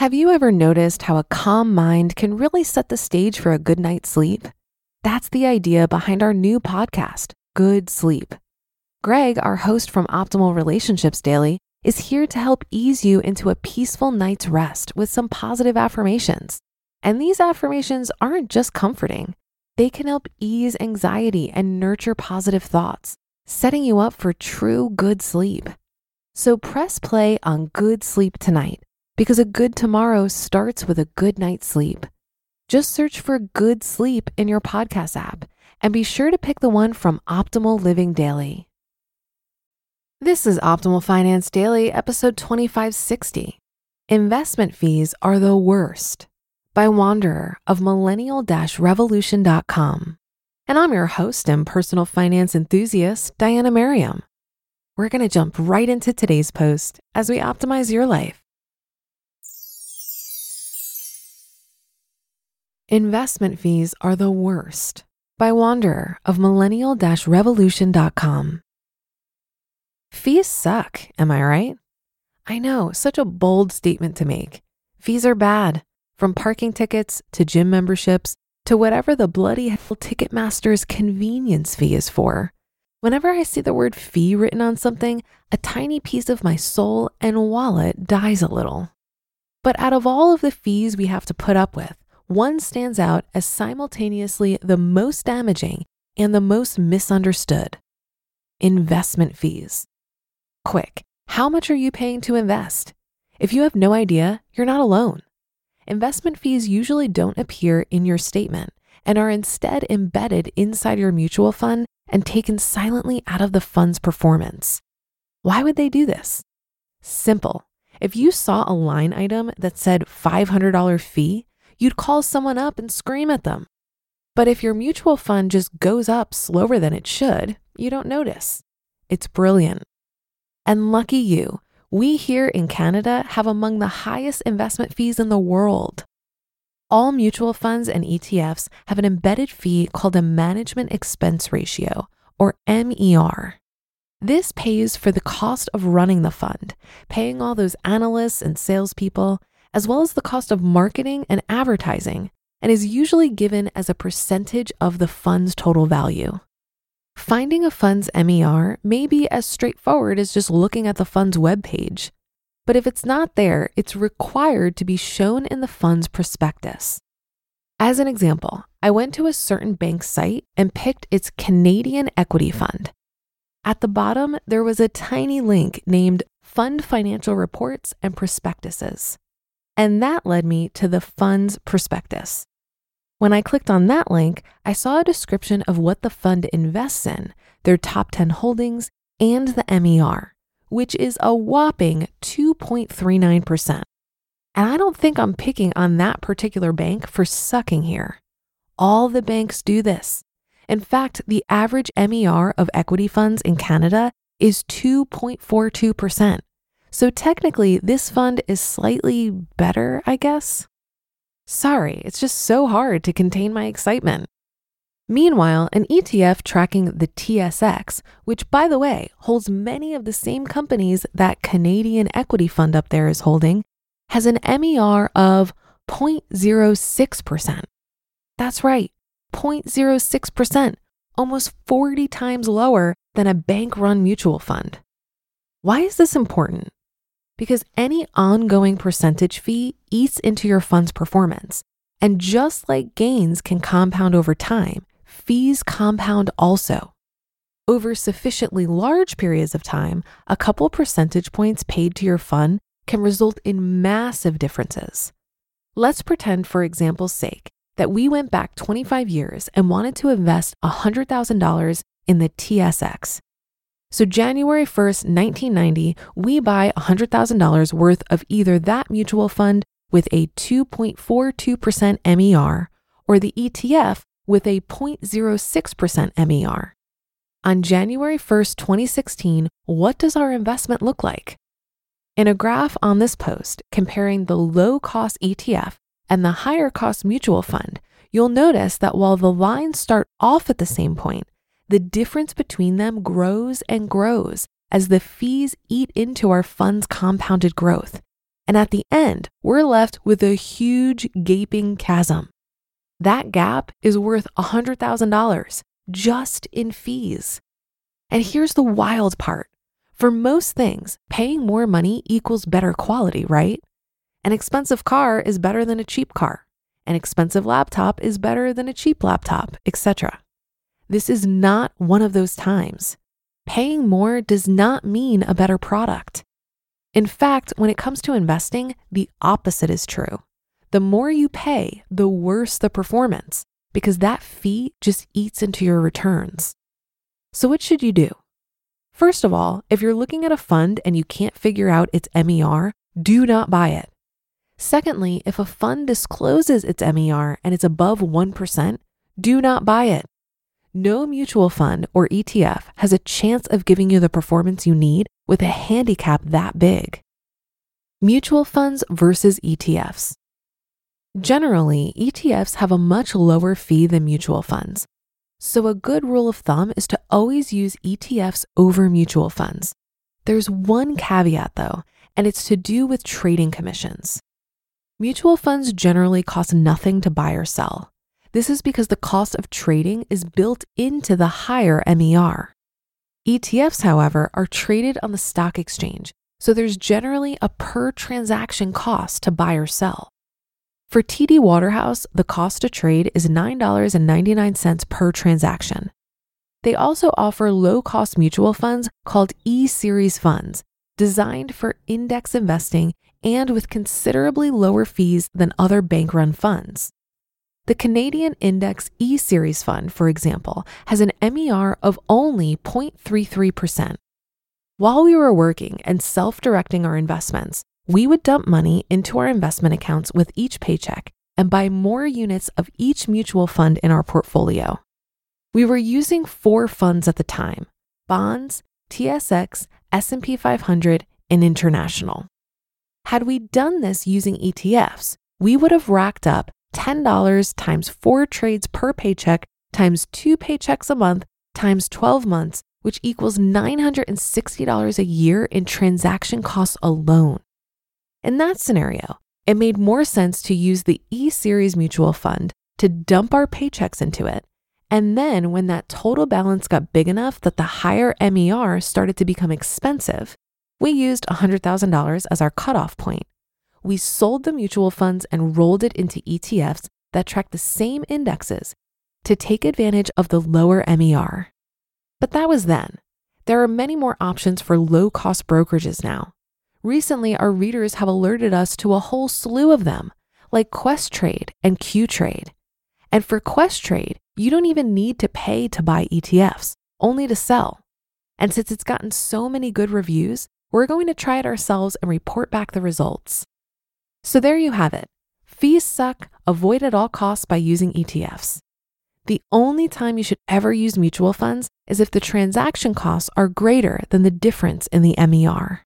Have you ever noticed how a calm mind can really set the stage for a good night's sleep? That's the idea behind our new podcast, Good Sleep. Greg, our host from Optimal Relationships Daily, is here to help ease you into a peaceful night's rest with some positive affirmations. And these affirmations aren't just comforting. They can help ease anxiety and nurture positive thoughts, setting you up for true good sleep. So press play on Good Sleep tonight, because a good tomorrow starts with a good night's sleep. Just search for Good Sleep in your podcast app and be sure to pick the one from Optimal Living Daily. This is Optimal Finance Daily, episode 2560. Investment Fees Are the Worst, by Wanderer of millennial-revolution.com. And I'm your host and personal finance enthusiast, Diana Merriam. We're going to jump right into today's post as we optimize your life. Investment Fees Are the Worst, by Wanderer of millennial-revolution.com. Fees suck, am I right? I know, such a bold statement to make. Fees are bad, from parking tickets to gym memberships to whatever the bloody hell Ticketmaster's convenience fee is for. Whenever I see the word fee written on something, a tiny piece of my soul and wallet dies a little. But out of all of the fees we have to put up with, one stands out as simultaneously the most damaging and the most misunderstood. Investment fees. Quick, how much are you paying to invest? If you have no idea, you're not alone. Investment fees usually don't appear in your statement and are instead embedded inside your mutual fund and taken silently out of the fund's performance. Why would they do this? Simple. If you saw a line item that said $500 fee, you'd call someone up and scream at them. But if your mutual fund just goes up slower than it should, you don't notice. It's brilliant. And lucky you, we here in Canada have among the highest investment fees in the world. All mutual funds and ETFs have an embedded fee called a management expense ratio, or MER. This pays for the cost of running the fund, paying all those analysts and salespeople, as well as the cost of marketing and advertising, and is usually given as a percentage of the fund's total value. Finding a fund's MER may be as straightforward as just looking at the fund's webpage. But if it's not there, it's required to be shown in the fund's prospectus. As an example, I went to a certain bank's site and picked its Canadian Equity Fund. At the bottom, there was a tiny link named Fund Financial Reports and Prospectuses. And that led me to the fund's prospectus. When I clicked on that link, I saw a description of what the fund invests in, their top 10 holdings, and the MER, which is a whopping 2.39%. And I don't think I'm picking on that particular bank for sucking here. All the banks do this. In fact, the average MER of equity funds in Canada is 2.42%. So technically, this fund is slightly better, I guess. Sorry, it's just so hard to contain my excitement. Meanwhile, an ETF tracking the TSX, which by the way, holds many of the same companies that Canadian Equity Fund up there is holding, has an MER of 0.06%. That's right, 0.06%, almost 40 times lower than a bank-run mutual fund. Why is this important? Because any ongoing percentage fee eats into your fund's performance. And just like gains can compound over time, fees compound also. Over sufficiently large periods of time, a couple percentage points paid to your fund can result in massive differences. Let's pretend, for example's sake, that we went back 25 years and wanted to invest $100,000 in the TSX. So January 1st, 1990, we buy $100,000 worth of either that mutual fund with a 2.42% MER or the ETF with a 0.06% MER. On January 1st, 2016, what does our investment look like? In a graph on this post comparing the low-cost ETF and the higher-cost mutual fund, you'll notice that while the lines start off at the same point, the difference between them grows and grows as the fees eat into our fund's compounded growth. And at the end, we're left with a huge gaping chasm. That gap is worth $100,000 just in fees. And here's the wild part. For most things, paying more money equals better quality, right? An expensive car is better than a cheap car. An expensive laptop is better than a cheap laptop, etc. This is not one of those times. Paying more does not mean a better product. In fact, when it comes to investing, the opposite is true. The more you pay, the worse the performance, because that fee just eats into your returns. So what should you do? First of all, if you're looking at a fund and you can't figure out its MER, do not buy it. Secondly, if a fund discloses its MER and it's above 1%, do not buy it. No mutual fund or ETF has a chance of giving you the performance you need with a handicap that big. Mutual funds versus ETFs. Generally, ETFs have a much lower fee than mutual funds. So a good rule of thumb is to always use ETFs over mutual funds. There's one caveat though, and it's to do with trading commissions. Mutual funds generally cost nothing to buy or sell. This is because the cost of trading is built into the higher MER. ETFs, however, are traded on the stock exchange, so there's generally a per transaction cost to buy or sell. For TD Waterhouse, the cost to trade is $9.99 per transaction. They also offer low-cost mutual funds called E-Series funds, designed for index investing and with considerably lower fees than other bank-run funds. The Canadian Index E-Series fund, for example, has an MER of only 0.33%. While we were working and self-directing our investments, we would dump money into our investment accounts with each paycheck and buy more units of each mutual fund in our portfolio. We were using 4 funds at the time: bonds, TSX, S&P 500, and international. Had we done this using ETFs, we would have racked up $10 times 4 trades per paycheck times 2 paychecks a month times 12 months, which equals $960 a year in transaction costs alone. In that scenario, it made more sense to use the E-Series mutual fund to dump our paychecks into it. And then when that total balance got big enough that the higher MER started to become expensive, we used $100,000 as our cutoff point. We sold the mutual funds and rolled it into ETFs that track the same indexes to take advantage of the lower MER. But that was then. There are many more options for low-cost brokerages now. Recently, our readers have alerted us to a whole slew of them, like Questrade and Qtrade. And for Questrade, you don't even need to pay to buy ETFs, only to sell. And since it's gotten so many good reviews, we're going to try it ourselves and report back the results. So there you have it. Fees suck, avoid at all costs by using ETFs. The only time you should ever use mutual funds is if the transaction costs are greater than the difference in the MER.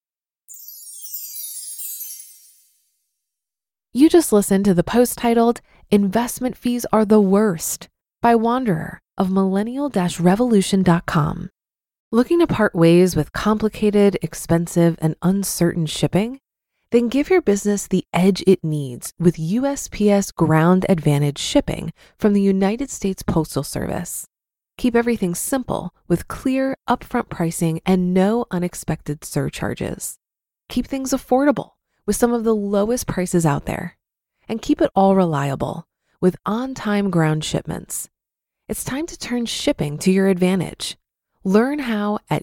You just listened to the post titled, "Investment Fees Are the Worst" by Wanderer of millennial-revolution.com. Looking to part ways with complicated, expensive, and uncertain shipping? Then give your business the edge it needs with USPS Ground Advantage shipping from the United States Postal Service. Keep everything simple with clear, upfront pricing and no unexpected surcharges. Keep things affordable with some of the lowest prices out there. And keep it all reliable with on-time ground shipments. It's time to turn shipping to your advantage. Learn how at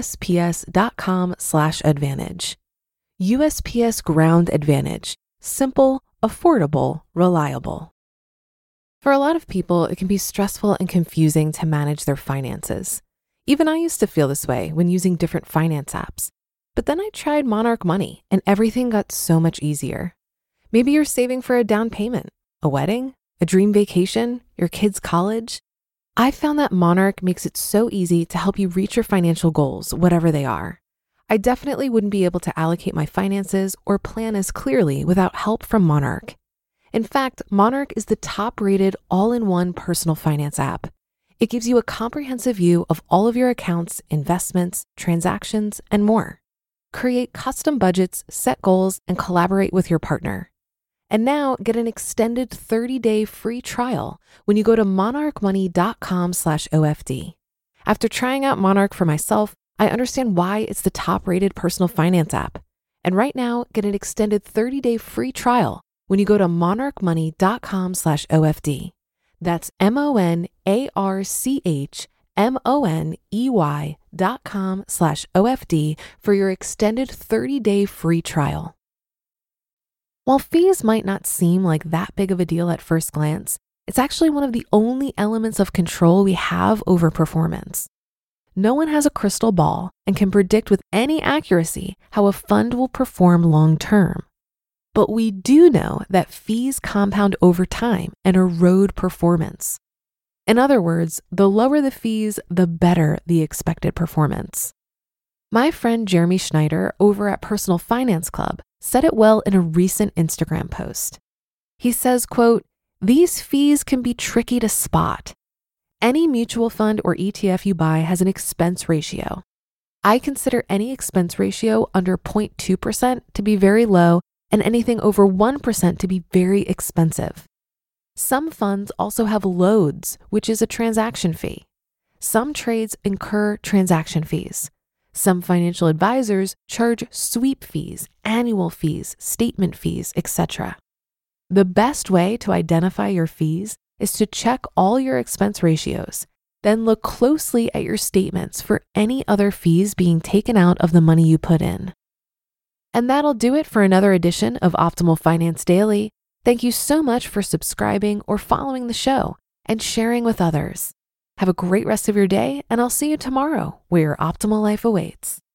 USPS.com/advantage. USPS Ground Advantage. Simple, affordable, reliable. For a lot of people, it can be stressful and confusing to manage their finances. Even I used to feel this way when using different finance apps. But then I tried Monarch Money and everything got so much easier. Maybe you're saving for a down payment, a wedding, a dream vacation, your kids' college. I found that Monarch makes it so easy to help you reach your financial goals, whatever they are. I definitely wouldn't be able to allocate my finances or plan as clearly without help from Monarch. In fact, Monarch is the top-rated all-in-one personal finance app. It gives you a comprehensive view of all of your accounts, investments, transactions, and more. Create custom budgets, set goals, and collaborate with your partner. And now get an extended 30-day free trial when you go to monarchmoney.com/OFD. After trying out Monarch for myself, I understand why it's the top-rated personal finance app. And right now, get an extended 30-day free trial when you go to monarchmoney.com/OFD. That's monarchmoney.com/OFD for your extended 30-day free trial. While fees might not seem like that big of a deal at first glance, it's actually one of the only elements of control we have over performance. No one has a crystal ball and can predict with any accuracy how a fund will perform long term. But we do know that fees compound over time and erode performance. In other words, the lower the fees, the better the expected performance. My friend Jeremy Schneider over at Personal Finance Club said it well in a recent Instagram post. He says, quote, "These fees can be tricky to spot. Any mutual fund or ETF you buy has an expense ratio. I consider any expense ratio under 0.2% to be very low and anything over 1% to be very expensive. Some funds also have loads, which is a transaction fee. Some trades incur transaction fees. Some financial advisors charge sweep fees, annual fees, statement fees, etc. The best way to identify your fees is to check all your expense ratios, then look closely at your statements for any other fees being taken out of the money you put in." And that'll do it for another edition of Optimal Finance Daily. Thank you so much for subscribing or following the show and sharing with others. Have a great rest of your day, and I'll see you tomorrow where your optimal life awaits.